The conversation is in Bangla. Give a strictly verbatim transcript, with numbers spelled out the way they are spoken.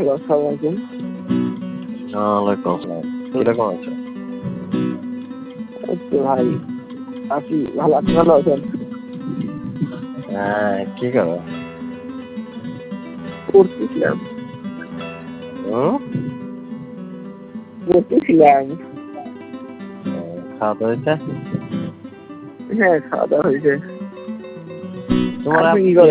হ্যালো, আসসালামু আলাইকুম। ওয়ালাইকুম আসসালাম। কিরকম আছো? এই তো ভাই আছি ভালো। আপনি ভালো আছেন? হ্যাঁ, কি করো? পড়তেছিলাম হুম? পড়তেছিলাম খাওয়া দাওয়া হয়েছে? হ্যাঁ, খাওয়া দাওয়া হয়েছে। তোমার আপনি আপ কি করেন?